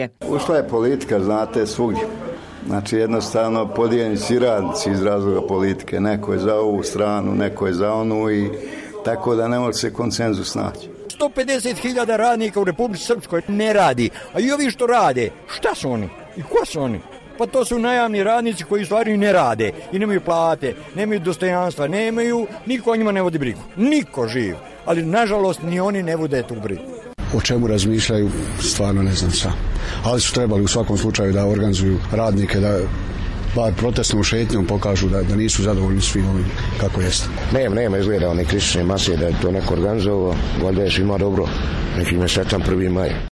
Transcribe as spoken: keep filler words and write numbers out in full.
Ušla je politika, znate, svugdje. Znači jednostavno podijeljeni si radnici iz razloga politike. Neko je za ovu stranu, neko je za onu i tako da ne može se konsenzus naći. sto pedeset hiljada radnika u Republici Srpskoj ne radi, a i ovi što rade, šta su oni i ko su oni? Pa to su najamni radnici koji u stvari ne rade i nemaju plate, nemaju dostojanstva, nemaju, niko o njima ne vodi brigu, niko živ, ali nažalost ni oni ne vode tu brigu. O čemu razmišljaju, stvarno ne znam sam. Ali su trebali u svakom slučaju da organizuju radnike, da bar protestnom šetnjom pokažu da, da nisu zadovoljni svim ovim kako jeste. Nema, nema izgleda one kritične masije da je to neko organizovao, valjda je svima dobro, neki me sretan prvi maj.